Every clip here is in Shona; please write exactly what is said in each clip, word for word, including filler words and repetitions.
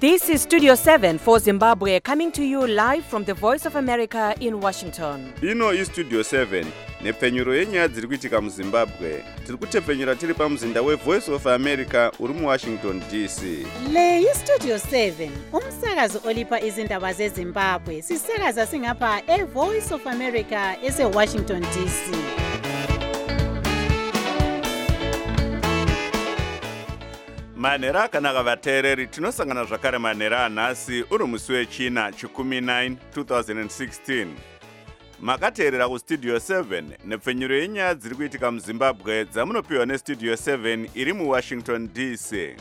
This is Studio seven for Zimbabwe, coming to you live from the Voice of America in Washington. Ino is Studio seven, nepfenyuro yenyaya dziri kuitika muZimbabwe. Tiri kutepfenyura tiri pamuzinda we Voice of America uri muWashington D C. Le yi Studio seven, umsakazo olipa izindaba zeZimbabwe. Sisakaza singapha e Voice of America ese Washington D C. Manhero akanaka vateereri, tinosangana zvakare manhero anhasi uri musi wechina chikumi nine twenty sixteen. Makateerera kuStudio seven nepfenyuro yenyaya dziri kuitika muZimbabwe dzamunopiwa neStudio seven iri muWashington D C.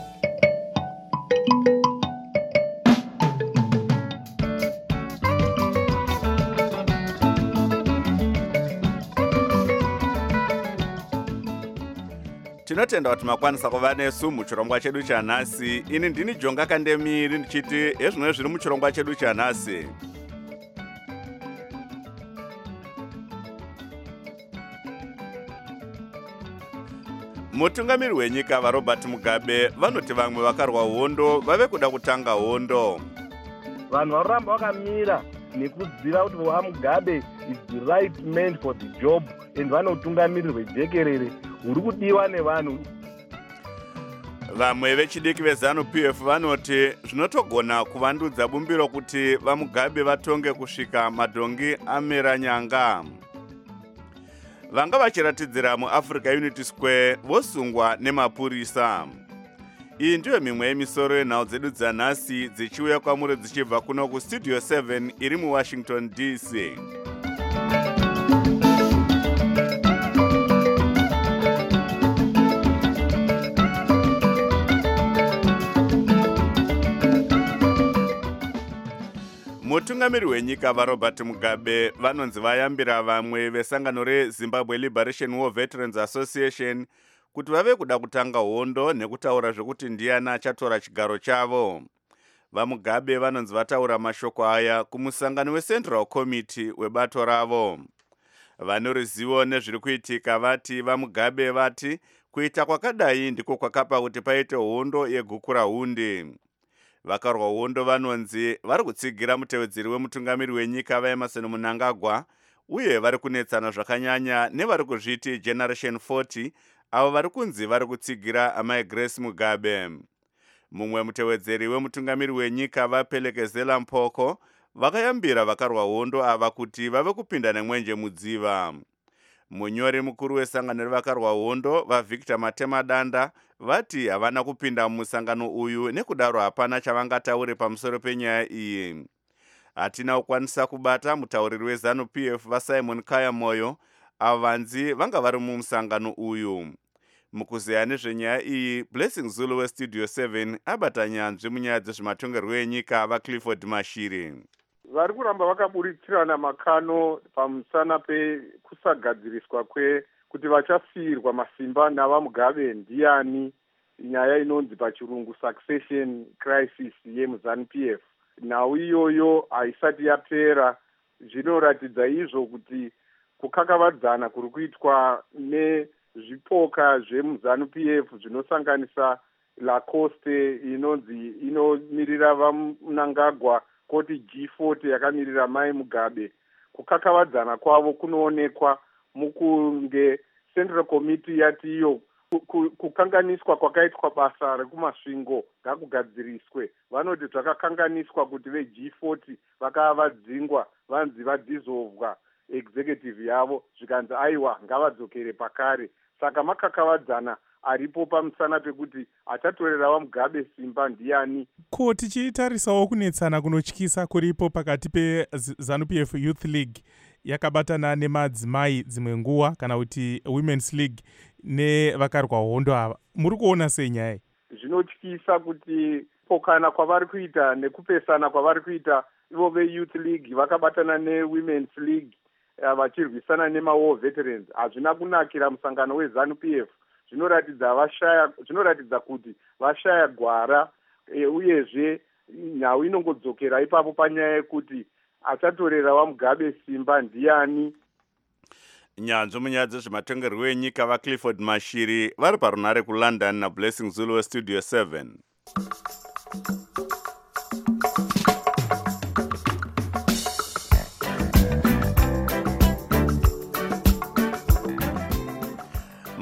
Tinotenda kuti makwanisa kuva nesu muchirongwa chedu chanhasi. Ini ndini Jonga Kandemiri ndichiti ezvino zviri muchirongwa chedu chanhasi. Mutungamiri wenyika vaRobert Mugabe vanoti vamwe vakarwa hondo vave kuda kutanga hondo. Vanhu varamba vakamira nekudziva kuti vaMugabe is the right man for the job and vanotungamiri hwejekerere huri kudiwa nevanhu. Vamwe vechidiki veZanu P F vanoti zvinotogona kuvandudza bumbiro kuti vaMugabe vatonge kusvika madhongi amera nyanga. Vanga vachiratidzira muAfrica Unity Square vosungwa nemapurisa. Iyi ndiyo mimwe yemisoro yenhau dzedu dzanhasi dzichiuya kwamuri dzichibva kuno kuStudio seven iri muWashington D C. Mutungamiri wenyika vaRobert Mugabe vanonzi vayambira vamwe vesangano reZimbabwe Liberation War Veterans Association kuti vave kuda kutanga hondo nekutaura zvekuti ndiani achatora chigaro chavo. VaMugabe vanonzi vataura mashoko aya kumusangano weCentral Committee webato ravo. Vane ruzivo nezviri kuitika vati vaMugabe vati kuita kwakadai ndiko kwakapa kuti paite hondo yegukura hundi. Vakarwa hondo vanonzi vari kutsigira mutevedzeri wemutungamiri wenyika vaEmerson Mnangagwa uye vari kunetsana zvakanyanya nevari kuzviti Generation forty avo vari kunzi vari kutsigira amai Grace Mugabe. Mumwe mutevedzeri wemutungamiri wenyika vaPelekezela Mpoko vakayambira vakarwa hondo ava kuti vave kupinda nemwenje mudziva. Munyori mukuru wesangano revakarwa hondo vaVictor Matemadanda vati havana kupinda mumusangano uyu nekudaro hapana chavangataure pamusoro penyaya iyi. Hatina kukwanisa kubata mutauriri weZanu P F vaSimon Kaya Moyo avanzi vanga vari mumusangano uyu. Mukuzeya nezvenyaya iyi, Blessing Zulu weStudio seven abata nyanzvi munyaya dzezvematongerwo enyika vaClifford Mashiri. Vari kuramba vakaburitsurana makano pamusana pekusagadziriswa kwe kuti vachasiyirwa masimba navaMugabe ndiani, nyaya inonzi pachirungu succession crisis yemuZanu P F. Nhau iyoyo haisati yapera. Zvinoratidza izvo kuti kukakavadzana kuri kuitwa nezvipoka zvemuZanu P F zvinosanganisa Lacoste inonzi inomirira vaMnangagwa, koti G forty yakamirira mai Mugabe. Kukakavadzana kwavo kunoonekwa mukunge Central Committee yati iyo kukanganiswa kwakaitwa basa rekumasvingo ngakugadziriswe. Vanoti zvakakanganiswa kuti veG forty vakava vadzingwa vanzi vadizolvwa executive yavo, zvikanzi aiwa ngavadzokere pakare. Saka makakavadzana aripo pamusana pekuti achatorera vaMugabe simba ndiani. Ko tichitarisawo kunetsana kunotyisa kuripo pakati peZanu P F Youth League yakabatana nemadzimai dzimwe nguva kana kuti Women's League nevakarwa hondo ava, muri kuona sei nyaya? Zvinotyisa kuti pokana kwavari kuita nekupesana kwavari kuita ivo veYouth League vakabatana neWomen's League vachirwisana nemaWar Veterans hazvina kunakira musangano weZanu P F. Zvinoratidza vashaya, zvinoratidza kuti vashaya gwara e, uyezve nhau inongodzokera ipapo panyaya yekuti achatorera vaMugabe simba ndiani. Nyanzvi munyaya dzezvematongerwo enyika vaClifford Mashiri vari parunare kuLondon naBlessing Zulu weStudio seven.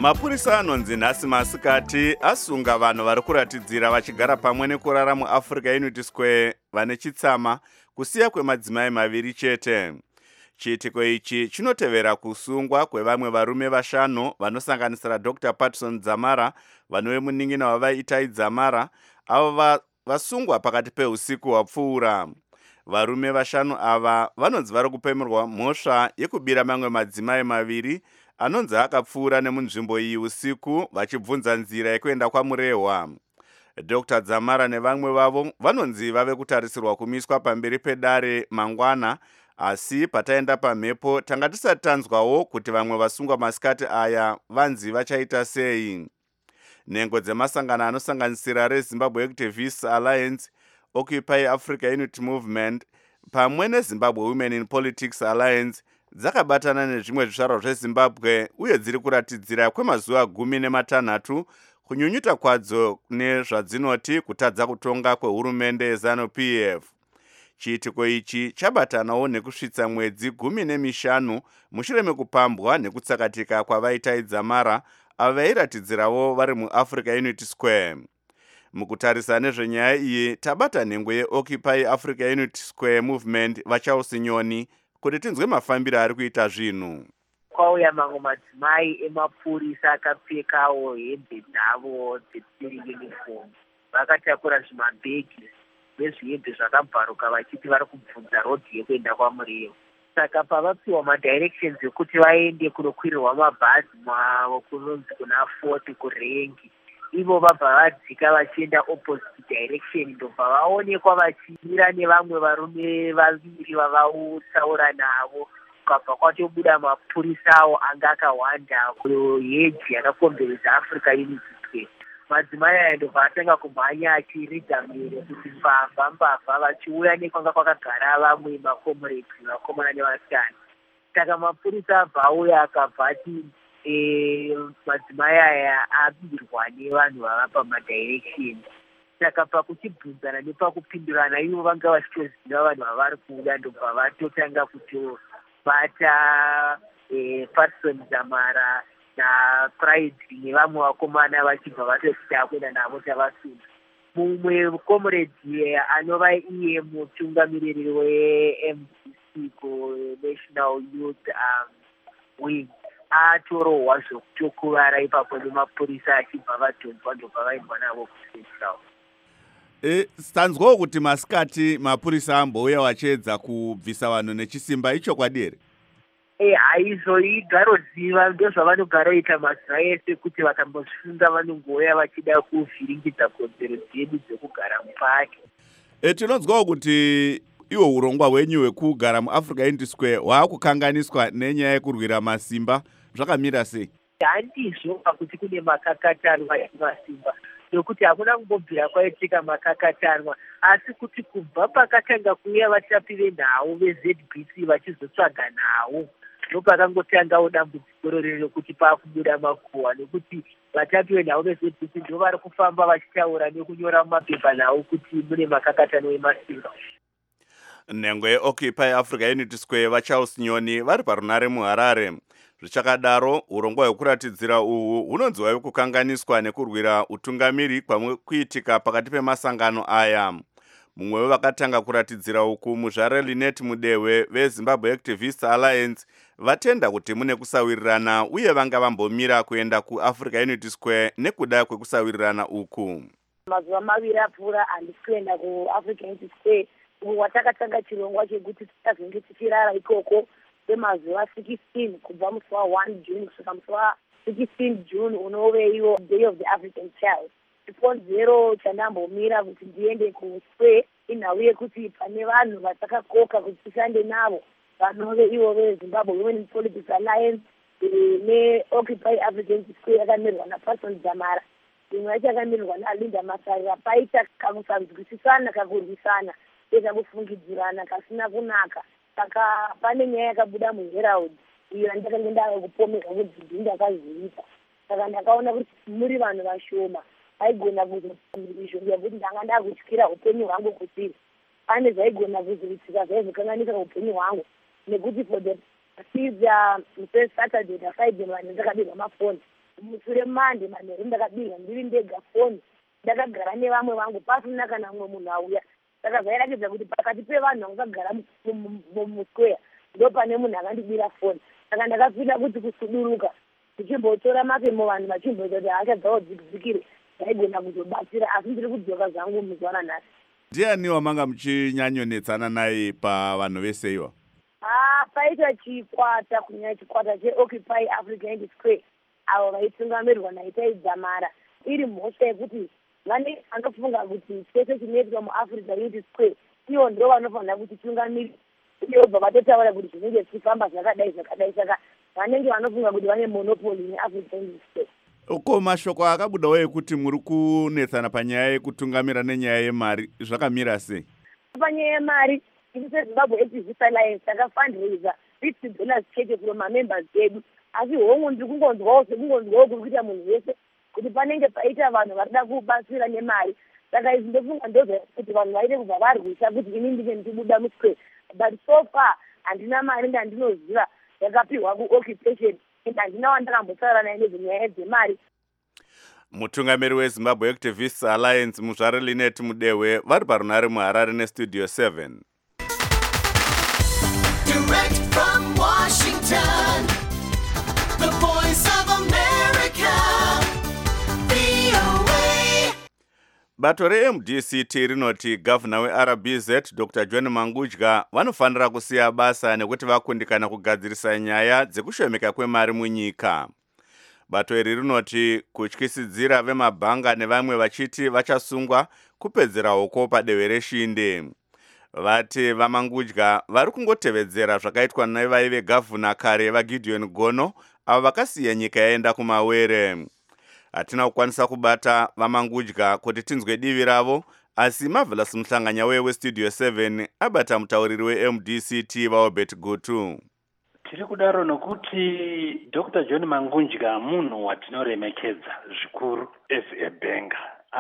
Mapurisa anonzi nhasi masikati asunga vanhu vari kuratidzira vachigara pamwe nekurara muAfrica Unity Square vane chitsama kusiya kwemadzimai maviri chete. Chiitiko ichi chinotevera kusungwa kwevamwe varume vashanu vanosanganisira Doctor Patson Dzamara, vanove munin'ina wavaitai Dzamara, avo vasungwa pakati peusiku hwapfuura. Varume vashanu ava vanonzi vari kupemerwa mhosva yekubira mamwe madzimai maviri anonzi akapfuura nemunzvimbo iyi usiku vachibvunza nzira yekuenda kwamurehwa. Doctor Dzamara nevamwe vavo vanonzi vave kutarisirwa kumiswa pamberi pedare mangwana, asi pataenda pamhepo tanga tisati tanzwawo kuti vamwe vasungwa masikati aya vanzi vachaita sei. Nhengo dzemasangano anosanganisira reZimbabwe Activists Alliance, Occupy Africa Unity Movement pamwe neZimbabwe Women in Politics Alliance dzakabatana nezvimwe zvizvarwa zveZimbabwe uye dziri kuratidzira kwemazuva gumi nematanhatu kunyunyuta kwadzo nezvadzinoti kutadza kutonga kwehurumende yeZanu-P F. Chiitiko ichi chabatanawo nekusvitsa mwedzi gumi nemishanu mushure mekupambwa nekutsakatika kwavaitai Dzamara avo vairatidzirawo vari muAfrica Unity Square. Mukutarisa nezvenyaya iyi tabata nhengo yeOccupy Africa Unity Square Movement vaCharles Nyoni kuti tinzwe mafambiro ari kuita zvinhu. Kwauya mamwe madzimai emapurisa akapfekawo hembe dzavo dzecivil uniform, vakatakura zvimabhegi nezvihembe zvakabvaruka vachiti vari kubvunza rodhi yekuenda kwamurehwa. Saka pavapiwa madirections ekuti vaende kunokwirirwa mabhazi mavo kunonzi kuna Fort kurengi, ivo vabva vadzika vachienda opposite direction, ndobva vaonekwa vachimira nevamwe varume vaviri vavautsaura navo. Kabva kwatobuda mapurisa avo anga akawanda kuheji yakakomberedza Africa Unity Square. Madzimai aya ndobva atanga kumhanya achiridza mhere kuti mbavha mbavha vachiuya nekwanga kwakagara vamwe makomrades vakomana nevasikana. Saka mapurisa abva auya akabva ati e, madzimai aya abirwa nevanhu vava pamadirection. Saka pakuchibvunzana nepakupindurana ivo vanga vachitoziva vanhu vavari kuuya, ndobva vatotanga kutobata e, Patson Dzamara naPride nevamwe vakomana vachibva vatoti akuenda navo tavasunga. Mumwe comrade anova iye mutungamiriri we-M D C ku-National Youth um, Wing atorohwa zvokutokuvara ipapo nemapurisa achibva vadhonzwa ndobva vaendwa navo kuCentral. E, stanzwawo kuti masikati mapurisa ambouya vachiedza kubvisa vanhu nechisimba, icho kwadiri? E, haizoiga roziva ndozvavanogara ita mazuva ese kuti vakambosvunda vanongouya vachida kuvhiringidza kodzero dzedu dzekugara mupaki. E, tinonzwawo kuti iwo urongwa hwenyu hwekugara muAfrica Unity Square hwaakukanganiswa nenyaya yekurwira masimba. Zvakamira sei? Handizvo pakuti kune makakatanwa emasimba, nokuti hakuna kumbobvira kwaitika makakatanwa, asi kuti kubva pakatanga kuuya vachapi venhau veZ B C vachizotsvaga nhau, ndopakangotangawo dambudziko rero rekuti paakubuda makuhwa, nekuti vatapi venhau veZ B C ndo vari kufamba vachitaura nekunyora mumapepa nhau kuti mune makakatanwa emasimba. Nhengo yeOccupy Africa Unity Square vaCharles Nyoni vari parunare muHarare. Zvichakadaro, urongwa hwekuratidzira uhu hunonzi hwave kukanganiswa nekurwira utungamiri kwamwe kuitika pakati pemasangano aya. Mumwe wevakatanga kuratidzira uku muzvare Linet Mudehwe veZimbabwe Activists Alliance vatenda kuti mune kusawirirana uye vanga vambomira kuenda kuAfrica Unity Square nekuda kwekusawirirana uku. Mazuva maviri apfuura handisi kuenda kuAfrica Unity Square, watakatanga chirongwa chekuti tazenge tichirara ikoko kwemazuva sixteen kubva musi wa-one June kusvika musi wa-sixteen June unove iwo Day of the African Child. Chikonzero chandambomira kuti ndiende kuSquare inhau yekuti pane vanhu vatakakoka kuti tishande navo vanove ivo veZimbabwe Women in Politics Alliance neOccupy Africa Unity Square yakamirwa naPatson Dzamara, imwe yacho yakamirwa naLinda Masarira. Paita kamusanzwisisana kakurwisana ekakufungidzirana kasina kunaka. Saka pane nyaya yakabuda muHerald iyo yandakanga ndava kupomerwa kuti ndakaziita. Saka ndakaona kuti muri vanhu vashoma vaigona kuzoizvonga kuti ndanga ndakutyira upenyu hwangu kuti pane zvaigona kuzoitika zvaizokanganisa upenyu hwangu, nekuti for the since uh, first Saturday na Friday vanhu ndakabirwa mafoni mushure mande manheru ndakabirwa ndiri ndega foni ndakagara nevamwe vangu pasina kana mumwe munhu auya. Saka zvairatidza kuti pakati pevanhu vangagara musquare ndo pane munhu akandibira foni. Saka ndakapinda kuti kusuduruka ndichimbotora mapemo vanhu vachimboita kuti haachadzawo dzikizikire ndaigona kuzobatsira, asi ndiri kudzoka zvangu muzuva ranhasi. Ndianiwa manga muchinyanyonetsana naye pavanhu vese iwa? Ah, paita chikwata kunyanya chikwata cheOccupy Africa Unity Square avo vaitungamirirwa naItai Dzamara. Iri mhosva yekuti vanenge vanofunga kuti chese chinoitwa muAfrica Unity Square ivo ndo vanofanira kuti tungamirira, uye vobva vatotaura kuti zvinenge zvichifamba zvakadai zvakadai. Saka vanenge vanofunga kuti vane monopoli neAfrica Unity Square. Uko mashoko akabudawo ekuti muri kunetsana panyaya yekutungamira nenyaya yemari, zvakamira sei? Panyaya yemari, ini seZimbabwe Activist Alliance takafundraiser fifty dollars chete from mamembers edu, asi hongu ndiri kungonzwawo sekungonzwawo kuri kuita munhu wese kuti panenge paita vanhu varida kubatsira nemari. Saka izvi ndofunga ndozvakuti vanhu vaite kubva varwisa kuti ini ndinge ndichibuda musquare, but so far handina mari ndandinoziva yakapiwa kuoccupation, handina wandakambotaura naye nezvenyaya dzemari. Mutungamiri weZimbabwe Activists Alliance Muzvare Linet Mudewe vari parunare muHarare nestudio seven. Direct from Washington, the voice of America, V O A. Bato reM D C T rinoti gavana weR B Z Doctor John Mangudya vanofanira kusiya basa nekuti vakundikana kugadzirisa nyaya dzekushomeka kwemari munyika. Bato iri rinoti kutyisidzira vemabhanga nevamwe vachiti vachasungwa kupedzera uko padehwe reshinde. Vati vaMangudya vari kungotevedzera zvakaitwa nevaive gavana kare vaGideon Gono avo vakasiya nyika yaenda kumawere. Hatina kukwanisa kubata vaMangudya kuti tinzwe divi ravo, asi Marvelous Muhlanganya weStudio seven abata mutauriri weM D C T vaObert Gutu. Tiri kudaro nokuti Doctor John Mangudya munhu watinoremekedza zvikuru as a banker,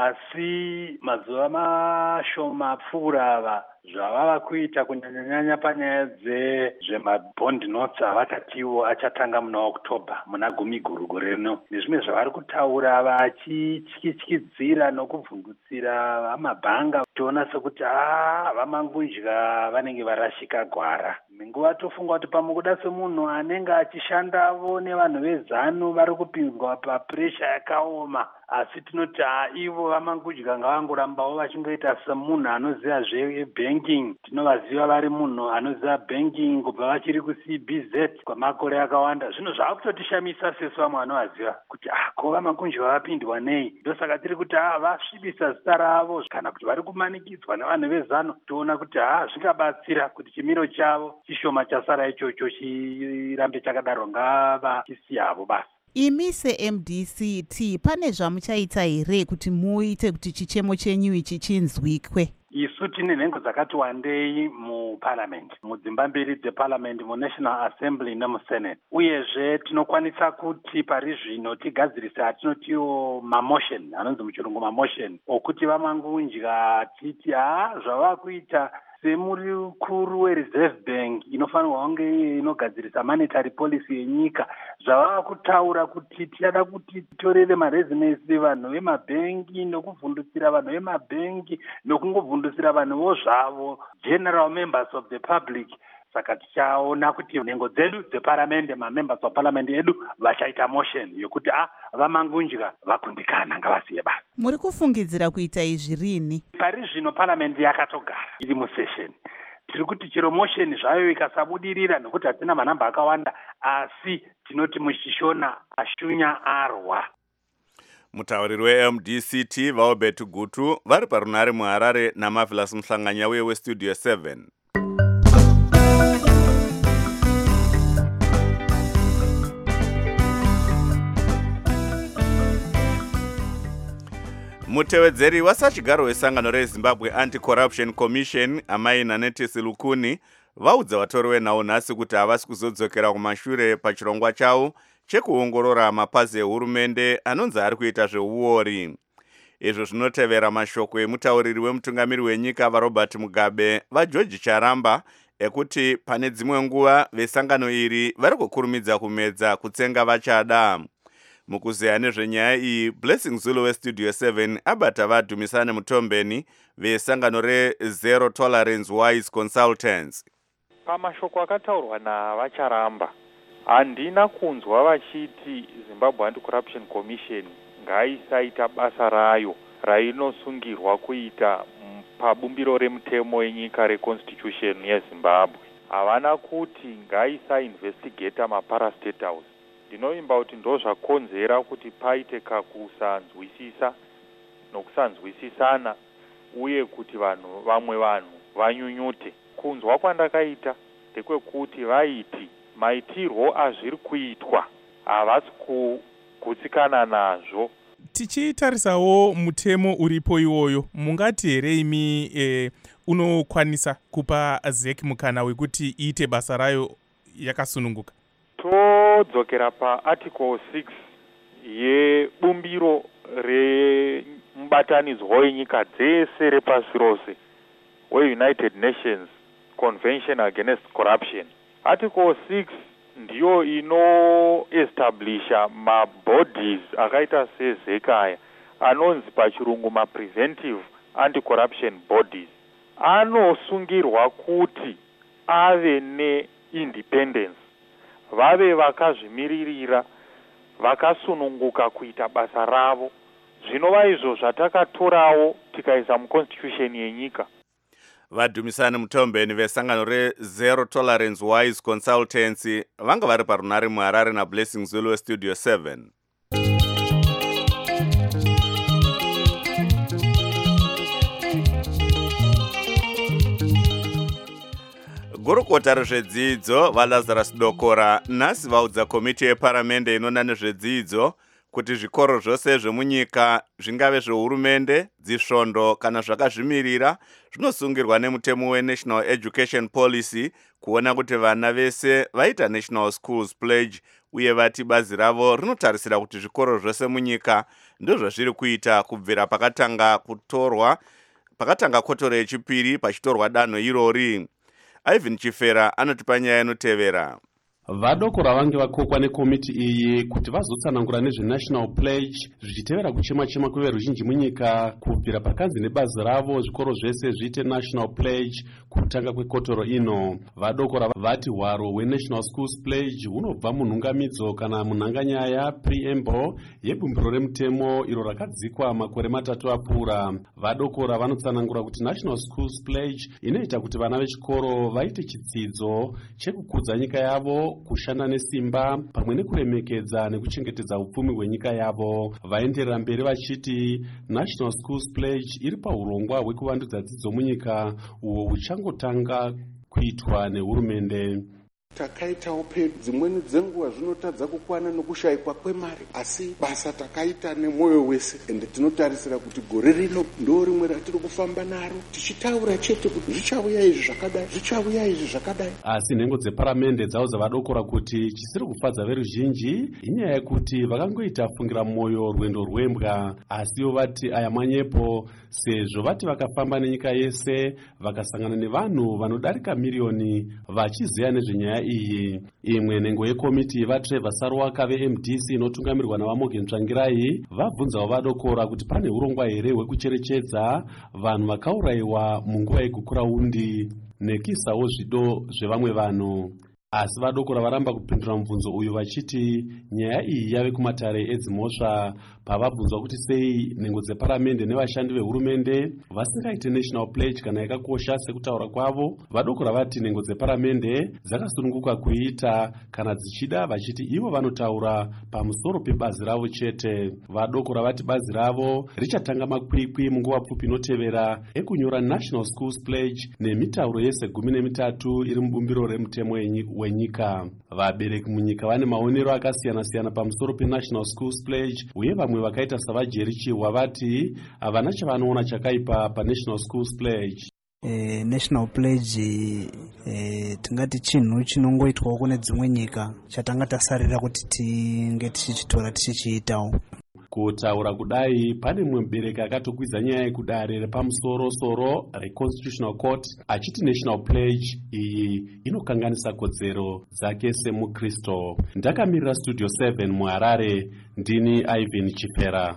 asi mazuva mashoma pfuura ava zvavava kuita kunyanyanyanya panyaya dzezvemabond notes avakatiwo achatanga muna October muna gumi guru gore rino, nezvimwe zvavari kutaura vachityityidzira nokuvhundutsira vamabhanga, toona sekuti ah vaMangudya vanenge varashika gwara. Nguva tofunga kuti pamukuda semunhu anenge achishandavo nevanhu vezanu vari kupindwa papresha yakaoma, asi tinoti ivo vaMangudya ngavangorambawo vachingoita semunhu anoziva zvebanking. Tinovaziva vari munhu anoziva banking kubva vachiri kuC B Z kwamakore akawanda. Zvino zvaakutotishamisa sesu vamwe vanovaziva kuti ah ko vaMangudya vapindwa nei. Ndosaka tiri kuti ah vasvibisa zita ravo, kana kuti vari kumanikidzwa nevanhu vezano, toona kuti ah zvingabatsira kuti chimiro chavo chishoma chasara ichocho chirambe chakadaro, ngava chisiyavo basa. Imi seM D C T pane zvamuchaita here kuti muite kuti chichemo chenyu ichi chinzwikwe? Isu tine nhengo dzakati wandei muparliament, mudzimba mbiri dzeparliament, muNational Assembly nemuSenate, uyezve tinokwanisa kuti pari zvino tigadzirise atinotiwo mamotion, anonzi muchirungu mamotion, okuti vaMangudya titi ah zvava kuita semuri kuru weReserve Bank inofanirwa kunge inogadzirisa monetary policy yenyika, zvavava kutaura kuti tichada kuti titorere marezinesi vanhu vemabhengi nokuvhundutsira vanhu vemabhengi nokungovhundutsira vanhuvo zvavo, general members of the public. Saka tichaona kuti nhengo dzedu dzeparamende, mamembers of parliament edu vachaita motion yokuti ah vaMangudya vakundikana ngavasiye basa. Muri kufungidzira kuita izvi rini? Pari zvino parliament yakatogara iri musession. Tiri kuti chero motion zvayo ikasabudirira nokuti hatina manhamba akawanda, asi tinoti muchishona ashunya arwa. Mutauriri weM D C T vaObert Gutu vari parunare muHarare naMarvelous Muhlanganya weStudio seven. Mutevedzeri wasachigaro wesangano reZimbabwe Anti-Corruption Commission Amai Nanette Silukuni vaudza vatori venhau nhasi kuti havasi kuzodzokera kumashure pachirongwa chavo chekuongorora mapazi ehurumende anonzi ari kuita zveuori. Izvo zvinotevera mashoko emutauriri wemutungamiri wenyika vaRobert Mugabe vaGeorge Charamba ekuti pane dzimwe nguva vesangano iri vari kukurumidza kumedza kutsenga vachada. Mukuzeya nezvenyaya iyi, Blessing Zulu westudio seven abata vadhumisane mutombeni vesangano rezero tolerance wise consultants. Pamashoko akataurwa navacharamba, handina kunzwa vachiti Zimbabwe Anti-Corruption Commission ngaisaita basa rayo rainosungirwa kuita pabumbiro remutemo yenyika reconstitution yeZimbabwe. Havana kuti ngaisainvestigata mapara-state house. Ndinoimba kuti ndo zvakonzera kuti paite kakusanzwisisa nokusanzwisisana uye kuti vanhu vamwe vanhu vanyunyute. Kunzwa kwandakaita ndekwekuti vaiti maitirwo azviri kuitwa havasi kugutsikana nazvo. Tichitarisawo mutemo uripo iwoyo, mungati here imi e, unokwanisa kupa Z E C mukana wekuti iite basa rayo yakasununguka? Todzokera paarticle six yebumbiro remubatanidzwa wenyika dzese repasi rose weUnited Nations Convention Against Corruption. Article six ndiyo inoestablisha mabodies akaita sezekaya anonzi pachirungu mapreventive anti-corruption bodies. Anosungirwa kuti ave neindependence, vave vakazvimiririra, vakasununguka kuita basa ravo. Zvinova izvo zvatakatorawo tikaisa muconstitution yenyika. Vadhumisani mutombeni vesangano rezero tolerance wise consultancy vanga vari parunare muHarare naBlessing Zulu westudio seven. Gurukota rezvedzidzo vaLazarus Dokora nhasi vaudza komiti yeparamende inona nezvedzidzo kuti zvikoro zvose zvemunyika zvingave zvehurumende, dzisvondo kana zvakazvimirira zvinosungirwa nemutemo weNational Education Policy kuona kuti vana vese vaita National Schools Pledge uye vati bazi ravo rinotarisira kuti zvikoro zvose munyika ndozvazviri kuita kubvira pakatanga kutorwa pakatanga kotoro yechipiri pachitorwa danho irori. Ivan Chifera anotipa nyaya inotevera. Vadokora vange vakokwa nekomiti iyi kuti vazotsanangura nezveNational Pledge zvichitevera kuchema-chema kweveruzhinji munyika kubvira pakanzi nebazi ravo zvikoro zvese zviite National Pledge kutanga kwekotoro ino. Vadokora vati hwaro hweNational Schools Pledge hunobva munhungamidzo kana munhanganyaya preamble yebumbiro remutemo iro rakadzikwa makore matatu apfuura. Vadokora vanotsanangura kuti National Schools Pledge inoita kuti vana vechikoro vaite chidzidzo chekukudza nyika yavo, kushanda nesimba pamwe nekuremekedza nekuchengetedza upfumi hwenyika yavo. Vaenderera mberi vachiti National Schools Pledge iri paurongwa hwekuvandudza dzidzo munyika uwo huchangotanga kuitwa nehurumende. Takaitawo pedu dzimweni dzenguva zvinotadza kukwana nokushayikwa kwemari, asi basa takaita nemwoyo wese, ende tinotarisira kuti gore rino ndo rimwe ratiri kufamba naro tichitaura chete kuti zvichauya izvi zvakadai, zvichauya izvi zvakadai. Asi nhengo dzeparamende dzaudza vadokora kuti chisiri kufadza veruzhinji inyaya yekuti vakangoita fungira mwoyo rwendo rwembwa, asiwo vati aya manyepo sezvo vati vakafamba nenyika yese vakasangana nevanhu vanodarika miriyoni vachiziya nezvenyaya iyi. Imwe nhengo yekomiti vaTrevor Sarwaka veM D C inotungamirwa navaMorgan Tsvangirai vabvunzawo vadokora kuti pane urongwa here hwekucherechedza vanhu vakaurayiwa munguva yegukura-undi nekisawo zvido zvevamwe vanhu. Asi vadokora varamba kupindura mubvunzo uyu vachiti nyaya iyi yave kumatare edzimhosva pavabvunzwa kuti sei nhengo dzeparamende nevashandi vehurumende vasingaite National Pledge kana yakakosha sekutaura kwavo. Vadokora vati nhengo dzeparamende dzakasununguka kuita kana dzichida, vachiti ivo vanotaura pamusoro pebazi ravo chete. Vadokora vati bazi ravo richatanga makwikwi munguva pfupi inotevera ekunyora National Schools Pledge nemitauro yese gumi nemitatu iri mubumbiro remutemo wenyika. Vabereki munyika vane maonero akasiyana-siyana pamusoro peNational Schools Pledge uye vamwe vakaita savajeri chihwa vati havana chavanoona chakaipa paNational Schools Pledge. Eh, National Pledge eh, tingati chinhu chinongoitwawo kune dzimwe nyika chatanga tasarira kuti tinge tichichitora tichichiitawo. Kutaura kudai pane mumwe mubereki akatokwidza nyaya yekudare repamusoro-soro reconstitutional court achiti national pledge iyi inokanganisa kodzero dzake semukristu. Ndakamirira studio seven muHarare, ndini Ivan Chipera.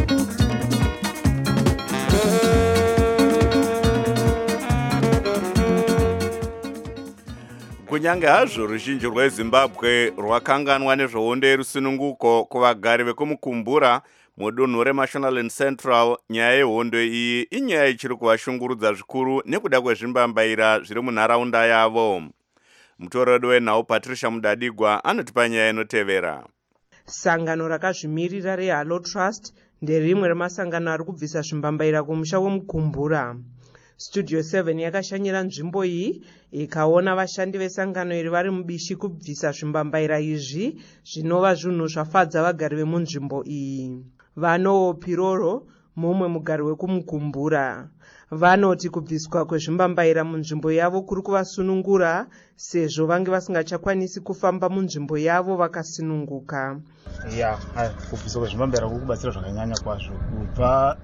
kunyange hazvo ruzhinji rwezimbabwe rwakanganwa nezvehondo yerusununguko kuvagari vekumukumbura mudunhu remashonaland central, nyaya yehondo iyi inyaya ichiri kuvashungurudza zvikuru nekuda kwezvimbambaira zviri munharaunda yavo. Mutoreri wenhau Patricia Mudadigwa anotipa nyaya inotevera. Sangano rakazvimirira reHalo Trust nderimwe remasangano ari kubvisa zvimbambaira kumusha wemukumbura. Studio seven yakashanyira nzvimbo iyi ikaona vashandi vesangano iri vari mubishi kubvisa zvimbambaira izvi zvinova zvinhu zvafadza vagari vemunzvimbo iyi. Vano Piroro, mumwe mugari wekumukumbura, vanoti kubviswa kwezvimbambaira munzvimbo yavo kuri kuvasunungura sezvo vange vasingachakwanisi kufamba munzvimbo yavo vakasununguka. Ya, kubviswa kwezvimbambaira kuri kubatsira zvakanyanya kwazvo. Kubva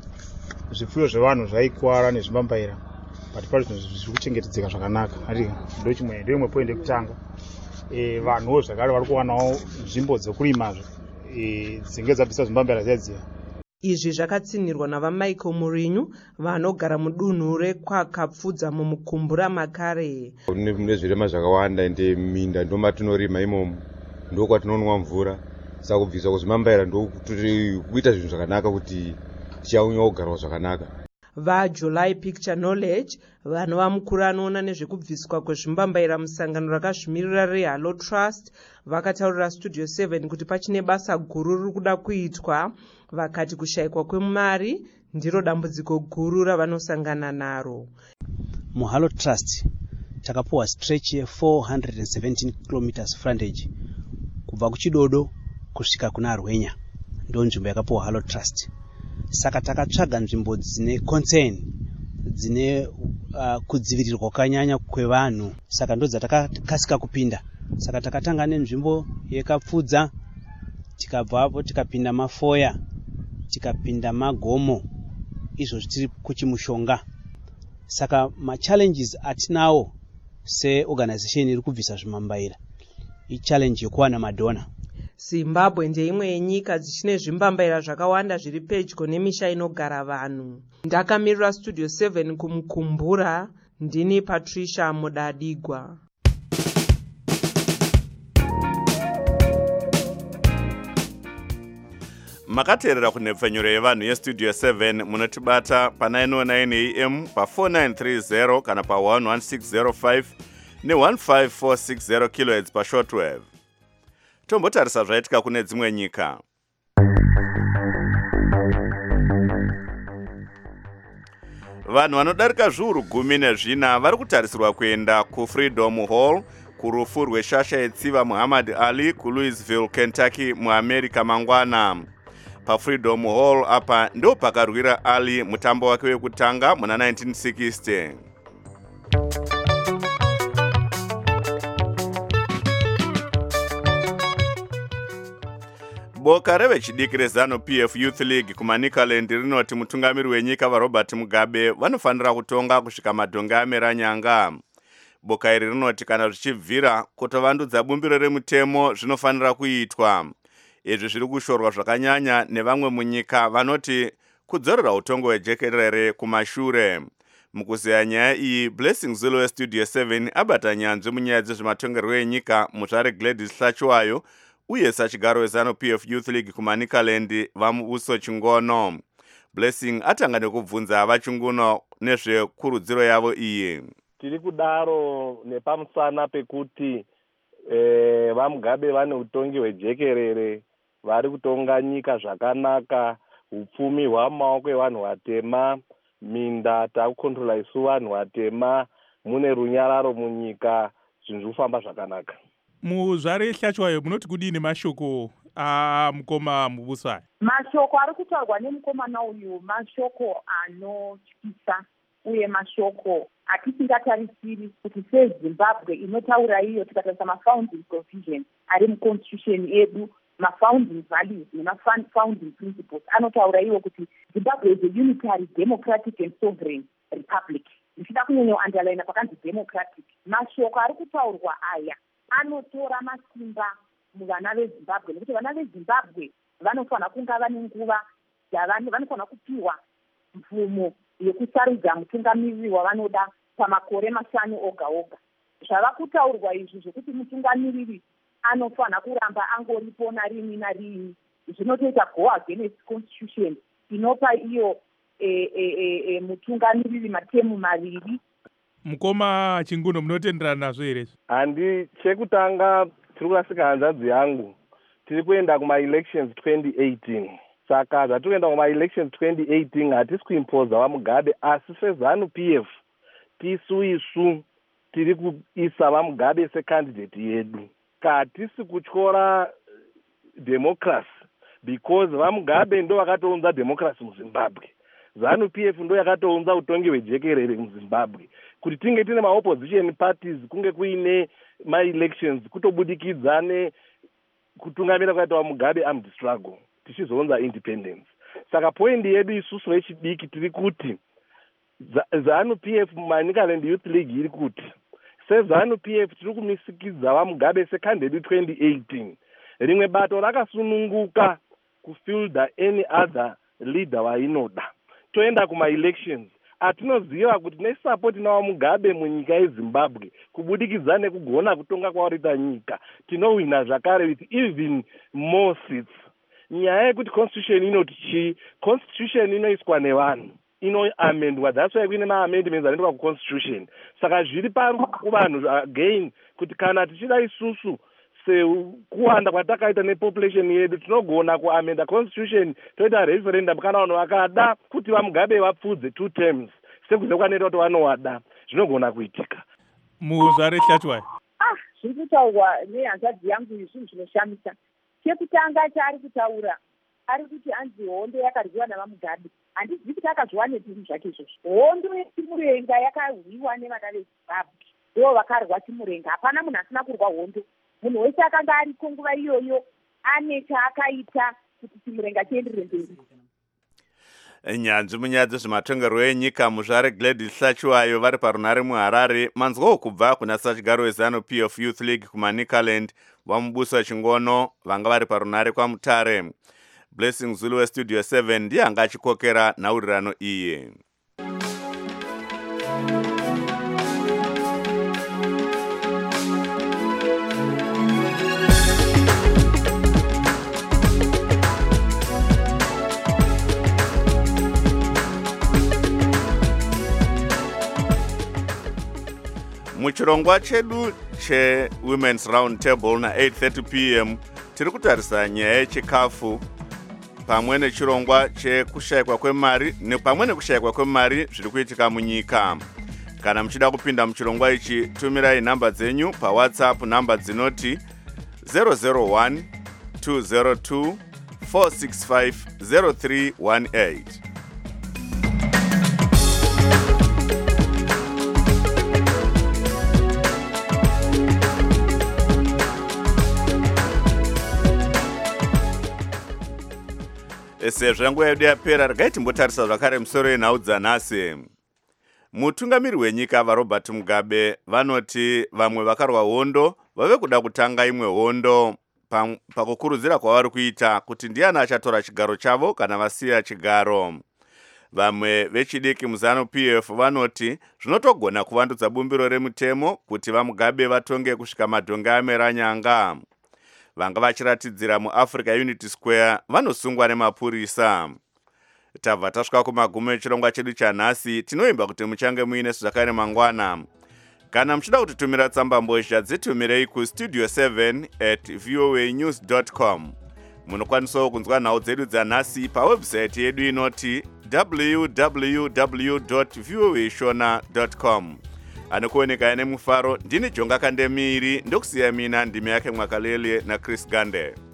zvipfuyo zvevanhu zvaikwara nezvimbambaira pati pari zviri kuchengetedzeka zvakanaka. Ari ndo chimwe ndo imwe point yekutanga. E, vanhuwo zvakare vari kuwanawo nzvimbo dzokurimazvo e, dzinge dzabvisa zvimbambaira zviyadziya. Izvi zvakatsinirwa navaMichael Murinyu vanogara mudunhu rekwakapfudza mumukumbura makare. Mune zvirema zvakawanda ende minda ndo matinorima imomo, ndo kwatinonwa mvura. Saka kubviswa kwezvimbambaira ndo kuita zvinhu zvakanaka kuti tichaunyawo kugarawo zvakanaka. VaJuly Picture Knowledge vanova mukuru anoona nezvekubviswa kwezvimbambaira musangano rakazvimirira reHalo Trust vakataurira Studio seven kuti pachine basa guru riri kuda kuitwa. Vakati kushayikwa kwemari ndiro dambudziko guru ravanosangana naro. MuHalo Trust takapuwa stretch ye four hundred seventeen kilometers frontage kubva kuChidodo kusvika kuna Rwenya, ndo nzvimbo yakapuwa Halo Trust. Saka takatsvaga nzvimbo dzine concern, dzine uh, kudzivirirwa kwakanyanya kwevanhu, saka ndo dzatakakasika kupinda. Saka takatanga nenzvimbo yekapfudza, tikabvapo tikapinda Mafoya, tikapinda Magomo, izvo zvitiri kuchimushonga. Saka ma challenges atinawo se organization iri kubvisa zvimambaira i challenge yokuwana madona. Zimbabwe ndeimwe yenyika dzichine zvimbambaira zvakawanda zviri pedyo nemisha inogara vanhu. Ndakamirira Studio seven kumukumbura, ndini Patricia Mudadigwa. Makateerera kunhepfenyuro yevanhu yeStudio seven munotibata pa nine oh nine A M, pa four nine three zero kana pa one one six zero five ne one five four six zero kilohertz pa shortwave. Tombotarisa zvaitika kune dzimwe nyika. Vanhu vanodarika zviuru gumi nezvina vari kutarisirwa kuenda kuFreedom Hall kurufu rweshasha yetsiva Muhammad Ali kuLouisville, Kentucky muAmerica mangwana. PaFreedom Hall apa ndo pakarwira Ali mutambo wake wekutanga muna nineteen sixty. Boka revechidiki rezano P F Youth League kuManicaland rinoti mutungamiri wenyika vaRobert Mugabe vanofanira kutonga kusvika madhonge amera nyanga. Boka iri rinoti kana zvichibvira kutovandudza bumbiro remutemo zvinofanira kuitwa. Izvi zviri kushorwa zvakanyanya nevamwe munyika vanoti kudzorera utongo hwejekerere kumashure. Mukuzeya nyaya iyi, Blessing Zulu weStudio seven abata nyanzvi munyaya dzezvematongerwo enyika muzvare Gladys Hlachiwayo uye sachigaro wezano P F Youth League kuManicaland vamuuso Chingono. Blessing atanga nekubvunza vachunguno nezvekurudziro yavo iyi. Tiri kudaro nepamusana pekuti eh, vaMugabe vane utongi hwejekerere, vari kutonga nyika zvakanaka, upfumi hwamaoko evanhu vatema, minda takukontrola isu vanhu vatema, mune runyararo munyika, zvinhu zviri kufamba zvakanaka. Muzvare Hlachiwayo munoti kudini mashoko amukoma Mubuswa? Mashoko ari kutaurwa nemukomana uyu mashoko anotyisa uye mashoko atisingatarisiri kuti seZimbabwe inotaura iyo tikatarisa mafounding provision ari muconstitution edu mafounding values nemafounding principles anotaura iwo kuti Zimbabwe is a unitary democratic and sovereign republic. Ndichida kunyanya underline pakanzi democratic. Mashoko ari kutaurwa aya anotora masimba muvana veZimbabwe nekuti vana veZimbabwe vanofanira kunga vane nguva vanofanira kupiwa mvumo yekusarudza mutungamiriri wavanoda pamakore mashanu oga oga. Zvava kutaurwa izvi zvokuti mutungamiriri anofanira kuramba angoripo narini narini zvinotoita go against constitution inopa iyo e, e, e, e, mutungamiriri matemu maviri. Mukoma Chinguno, munotenderana nazvo here? Handi chekutanga tiri kurasika hanzvadzi yangu tiri kuenda kuma-elections twenty eighteen. Saka zvatiri kuenda kuma-elections twenty eighteen hatisi kuimpoza vaMugabe, asi seZANU P F tisu isu tiri kuisa vaMugabe secandidate yedu. Hatisi kutyora democracy because vaMugabe ndo vakatounza democracy muZimbabwe. ZANU P F ndo yakatounza utongi hwejekerere muZimbabwe. Kuti tinge tine ma-opposition parties kunge kuine ma-elections kutobudikidza nekutungamira kwaita vaMugabe armed struggle tichizounza independence. Saka point yedu isusu vechidiki tiri kuti ZANU P F Manicaland Youth League iri kuti seZANU P F tiri kumisikidza vaMugabe secondary twenty eighteen. Rimwe bato rakasununguka kufilda any other leader vainoda. Toenda kuma-elections. Atinoziva kuti nesapoti navaMugabe munyika yeZimbabwe kubudikidza nekugona kutonga kwawarita nyika tinowina zvakare with even more seats. Nyaya yekuti constitution inoti chi, constitution inoiswa nevanhu inoamendwa, that's why kuine ma-amendments anoitwa kuconstitution. Saka zviri pakuvanhu again kuti kana tichida isusu sekuwanda kwatakaita nepopulation yedu tinogona kuamenda constitution toita referendum kana vanhu vakada kuti vaMugabe vapfudze two terms sekuze kwanoita kuti vanovada zvinogona kuitika. Muzvare Hlatshwayo. Ah, zviri kutaurwa nehanzvadzi yangu izvi zvinoshamisa. Chekutanga chaari kutaura ari kuti anzi hondo yakarwiwa navaMugabe. Handizivi kuti akazviwane zviri zvake izvozvo. Hondo yechimurenga yakarwiwa nevana veZimbabwe ndo vakarwa chimurenga. Hapana munhu asina kurwa hondo. Munhu wese akanga ariko nguva iyoyo ane chaakaita kuti chimurenga chienderere mberi. Nyanzvi munyaya dzezvematongerwo enyika muzvare Gladys Hlatshwayo vari parunare muHarare. Manzwawo kubva kuna sachigaro weZANU P F Youth League kuManicaland vaMubusa Chingono vanga vari parunare kwaMutare. Blessing Zulu weStudio seven ndiye anga achikokera nhaurirano iyi. Muchirongwa chedu che Women's Round Table na eight thirty p m tiri kutarisa nyaya yechikafu pamwe nechirongwa chekushayikwa kwemari nepamwe nekushayikwa kwemari zviri kuitika munyika. Kana muchida kupinda muchirongwa ichi tumirai nhamba dzenyu paWhatsApp nhamba dzinoti zero zero one two zero two four six five zero three one eight. Sezvo nguva yedu yapera, regai timbotarisa zvakare musoro yenhau dzanhasi. Mutungamiri wenyika vaRobert Mugabe vanoti vamwe vakarwa hondo vave kuda kutanga imwe hondo pakukurudzira kwavari kuita kuti ndiani achatora chigaro chavo kana vasiya chigaro. Vamwe vechidiki muZANU P F vanoti zvinotogona kuvandudza bumbiro remutemo kuti vaMugabe vatonge kusvika madhonge ameranyanga. Vanga vachiratidzira muAfrica Unity Square vanosungwa nemapurisa. Tabva tasvika kumagumo echirongwa chedu chanhasi, tinoimba kuti muchange muine zvakare mangwana. Kana muchida kutitumira tsamba mbozha dzitumirei kustudio seven at voa news dot com. Munokwanisawo kunzwa nhau dzedu dzanhasi pawebsite yedu inoti w w w dot voa shona dot com. Anokuoneka ane mufaro ndini Jonga Kandemiri ndokusiya mina ndimi yake Mwakalele na Chris Gande.